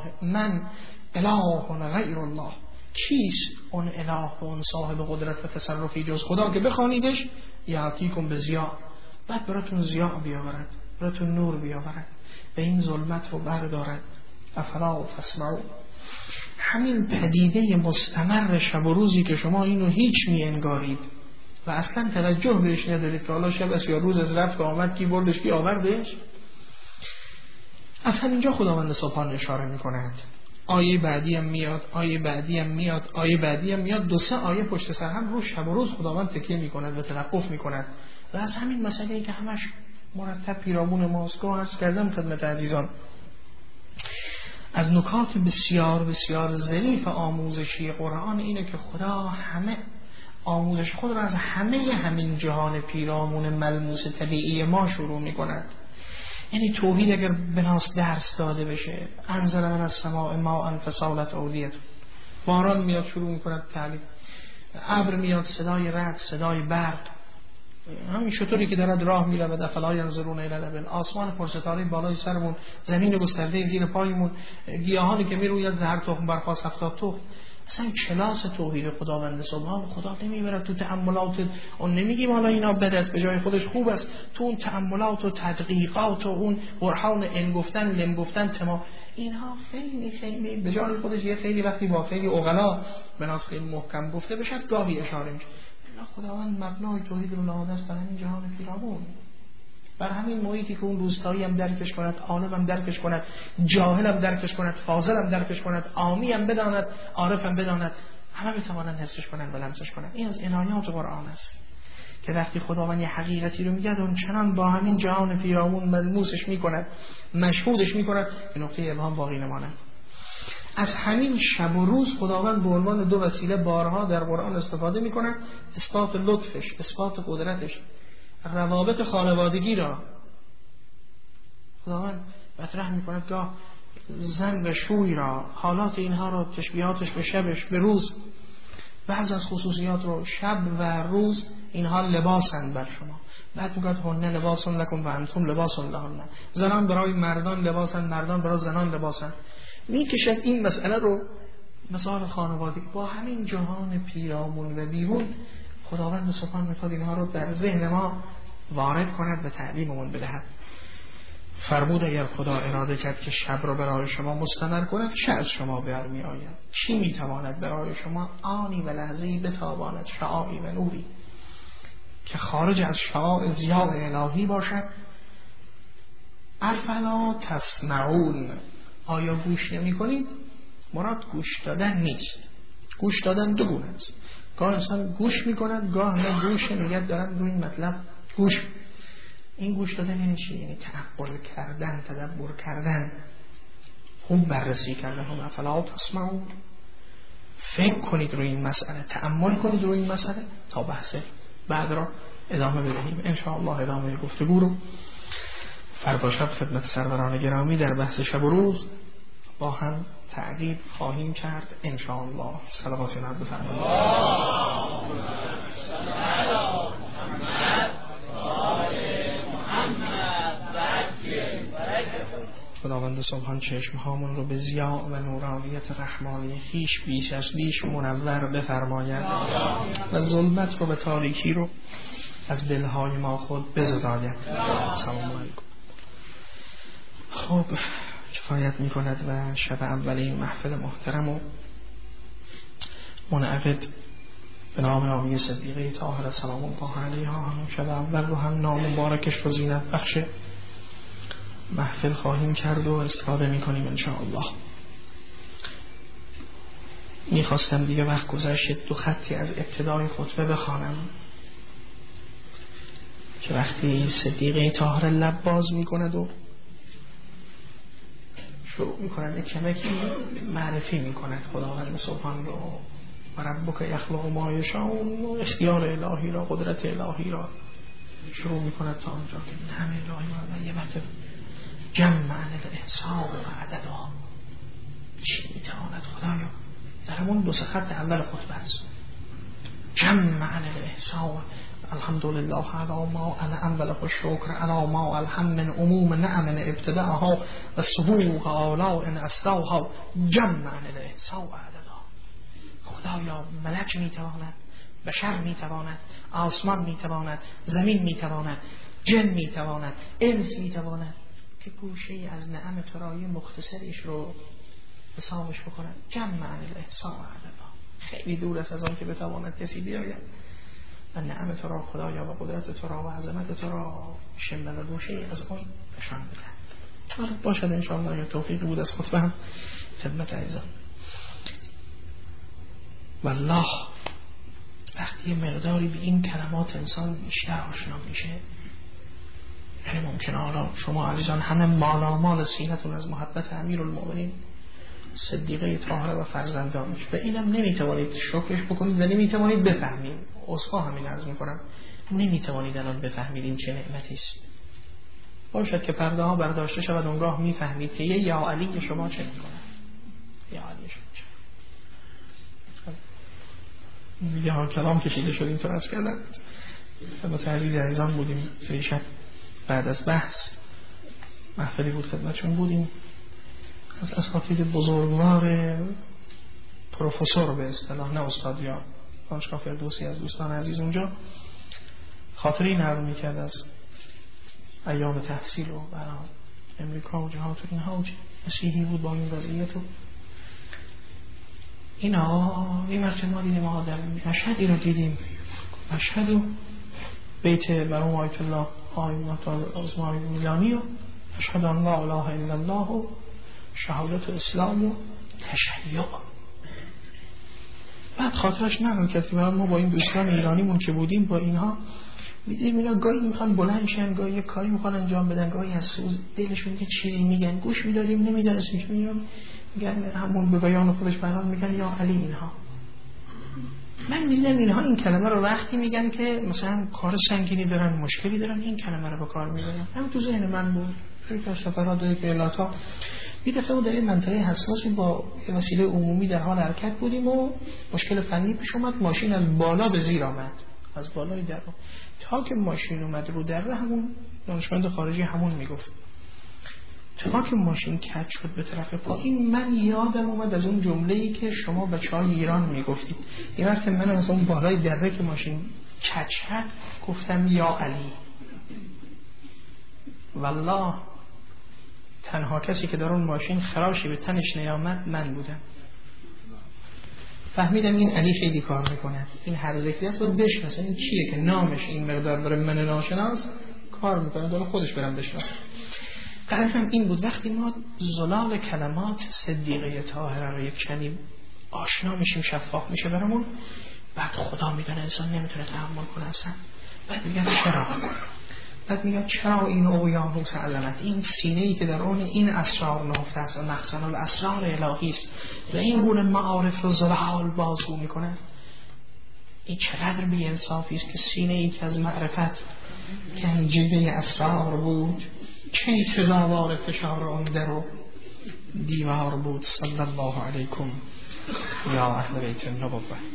اله غیر الله، کیست اون اله و اون صاحب قدرت و تصرفی جز خدا که بخوانیدش، یعطیکم بضیاء، بعد براتون ضیاء بیاورد، براتون نور بیاورد و این ظلمت رو بردارد. افلا تسمعون. همین پدیده مستمر شب و روزی که شما اینو هیچ می انگارید و اصلا توجه بهش ندارید که حالا شب است یا روز از رفت آمد، کی بردش کی آوردش، اصلا اینجا خداوند سبحان اشاره می کند. آیه بعدی هم میاد، آیه بعدی هم میاد، آیه بعدی هم میاد، 2-3 آیه پشت سر هم رو شب و روز خداوند تکیه می کند و توقف می کند و از همین مسئله که همش مرتب پیرامون ماست. عرض کردم خدمت عزیزان از نکات بسیار بسیار ظریف آموزشی قرآن اینه که خدا همه آموزش خود را از همین جهان پیرامون ملموس طبیعی ما شروع می کند. یعنی توحید اگر بناس درس داده بشه، انزل من السماء ماء فسالت اودیه، باران میاد شروع می کند تعلیم، ابر میاد صدای رعد، صدای برق، همین شطوری که دارد راه میره و افلا ینظرون الی الابل، آسمان پرستاره بالای سرمون، زمین گسترده زیر پایمون، گیاهانی که میروید زهر تخم برخاست 70 تخم. اصلا کلاس توحید خداوند سبحان خدا نمیبره تو تأملات. اون نمیگیم حالا اینا بد است، به جای خودش خوب است. تو اون تأملات و تدقیقات و اون برهان ان گفتن لم گفتن تمام اینها خیلی خیلی به جای خودش یه خیلی وقتی با خیلی عقلا بناس خیلی محکم گفته بشد گاهی اشاره میشه. خداوند مبنای توحید رو نهاده است برای این جهان پیرامون، بر همین محیطی که اون روستایی هم درکش کند، عالم هم درکش کند، جاهل هم درکش کند، فاضل هم درکش کند، عامی هم بداند، عارف هم بداند، همه بتوانند حسش کنند و لمسش کنند. این از عنایات قرآن است که وقتی خداوند یه حقیقتی رو میگه اون چنان با همین جهان پیرامون ملموسش میکند، مشهودش میکند به نقطه ابهام باقی نماند. از همین شب و روز خداوند به عنوان دو وسیله بارها در قرآن استفاده میکند، اثبات لطفش، اثبات قدرتش، روابط خانوادگی را خداوند مطرح میکند، گاه زن و شوی را، حالات اینها را، تشبیهاتش به شبش، به روز، بعض از خصوصیات رو، شب و روز اینها لباسند بر شما. بعد میگه هن لباسون لکم و انتم لباسون لهن، زنان برای مردان لباسند، مردان برای زنان لباسند. میکشد این مسئله رو مثال خانوادگی با همین جهان پیرامون و بیرون. خداوند سبحانه میخواد اینها رو در ذهن ما وارد کند و تعلیممون بدهد. فرمود اگر خدا اراده کرد که شب رو برای شما مستمر کند، چه از شما برمی آید؟ چی میتواند برای شما آنی و لحظه‌ای بتاباند؟ شعاعی و نوری که خارج از شعاع ضیاء الهی باشد. افلا تسمعون، آیا گوش نمی کنید؟ مراد گوش دادن نیست. گوش دادن دو گونه است. گاه انسان گوش میکند، گاه نه گوش نمیگه دارن روی این مطلب گوش. این گوش دادن یعنی چی؟ یعنی تأمل کردن، تدبر کردن، خوب بررسی کردن. هم افلا تسمعون، فکر کنید روی این مسئله، تأمل کنید روی این مسئله تا بحث بعد را ادامه بدهیم. انشاءالله ادامه گفتگو رو فردا شب خدمت سروران گرامی در بحث شب و روز با هم تعقیب خواهیم کرد انشاءالله. صلوات نبی بفرمایید. خداوند سبحان چشمهامون رو به ضیاء و نورانیت رحمانی خیش بیش از بیش منور بفرماید و ظلمت رو به تاریکی رو از دلهای ما خود بزداید. سلام علیکم. خب کفایت می کند و شب اولین محفل محترم و منعقد به نام آقای صدیقه طاهره سلام الله علیها، همون شب اول رو هم نام مبارکش رو زینت بخش محفل خواهیم کرد و استفاده می کنیم انشاءالله. می خواستم دیگه وقت گذشت دو خطی از ابتدای خطبه بخوانم که وقتی صدیقه طاهره لب باز می کند و شروع می کند کمکی معرفی می کند خداوند سبحان رو و ربک یخلق ما یشاء، اختیار الهی را، قدرت الهی را شروع می کند تا آنجا که همه الهی و یه مرتبه جمع عن الاحصاء و عددها. چی می تواند خدایا در همون دو سه خط اول خطبه است. جمع عن الاحصاء، الحمدلله علی ما انعم و له الشکر علی ما الحم من عموم نعم ابتداءها و سبوق آلاء اسداها، جمع عن الاحصاء و عددها. خدایا ملک می تواند، بشر می تواند، آسمان می تواند، زمین می تواند، جن می تواند، انس می تواند که گوشه از نعم ترایی مختصریش رو حسابش بکنند. جمع عن الاحصاء و عددها. خیلی دور است از آن که بتواند کسی بیاید و نعم تو را خدایا و قدرت تو را و عظمت تو را شمل و گوشه از اون نشان بده. باشد انشاءالله یا توفیق بود از خطبه هم خدمت عزیزان. والله وقتی مقداری به این کلمات انسان بیشتر آشنا میشه یعنی ممکنه حالا شما عزیزان همه مالامال سینتون از محبت امیرالمؤمنین صدیقه طاهره و فرزندانش و اینم نمیتوانید شکرش بکنید و نمیتوانید بفهمید. اصلا همین عرض میکنم نمیتوانید الان بفهمید این چه نعمتی است. باشد که پرده ها برداشته شود اونگاه میفهمید که یا علی شما چه میکنه، یا علی شما چه میگه. ها کلام کشیده شد اینطور از کردن با تعزیز عزیزان بودیم شب بعد از بحث محفلی بود خدمتشون بودیم از اساتید بزرگوار پروفسور به اصطلاح نه استاد یا دانشگاه فردوسی از دوستان عزیز اونجا خاطری نقل میکرد از ایام تحصیل و برای امریکا و جهات و اینها و مسیحی بود با این وضعیت و اینا. این وقت ما دیدیم ما در مشهدی رو دیدیم، مشهد و بیت مرحوم آیت الله آیت آزمای میلانی و اشهد ان لا اله الا الله و شهادت و اسلام و تشیع. بعد خاطرش نقل کرد که ما با این دوستان ایرانیمون که بودیم با اینها میدیم اینا گاهی میخوان بلند شن، گاهی یه کاری میخوان انجام بدن، گاهی از سوز دلشون یه چیزی میگن گوش میداریم نمیدونستیم چه میگن، همون به بیان خودش بیان میگن یا علی. اینها من میدونم اینها این کلمه رو وقتی میگن که مثلا کار سنگینی دارن مشکلی دارن این کلمه رو به کار میبرن. همین تو ذهن من بود که سفرات داره که الاتا یه دفعه ما در این منطقه حساسی با وسیله عمومی در حال حرکت بودیم و مشکل فنی پیش اومد، ماشین از بالا به زیر آمد، از بالای در تا که ماشین اومد رو در همون دانشمند خارجی همون میگفت تا که ماشین کج شد به طرف پایین من یادم اومد از اون جمله‌ای که شما بچه‌های ایران میگفتید. این وقت من از اون بالای دره که ماشین کج شد گفتم یا علی. والله تنها کسی که در اون ماشین خراشی به تنش نیامد من بودم. فهمیدم این علی خیلی کار میکنه، این هر ذکری است باید بشناسه این چیه که نامش این مقدار داره من ناشناس کار میکنه، داره خودش برم بشناسه. قرارم این بود وقتی ما زلال کلمات صدیقه طاهره رو یک چنین آشنا میشیم شفاف میشه برامون، بعد خدا میدونه انسان نمیتونه تحمل کنه اصلا. بعد میگم چرا؟ بعد میگم چرا این اویانوس علمت، این سینه‌ای که در اون این اسرار نهفته است و مخزن الاسرار الهی است و این گونه معارف رو زلال بازگو میکنه. این چقدر بی انصافی است که سینه‌ای که از معرفت گنجینه اسرار بود چه سزاوار فشار اون در و دیوار بود. صلی الله علیکم یا اهل بیت النبوة.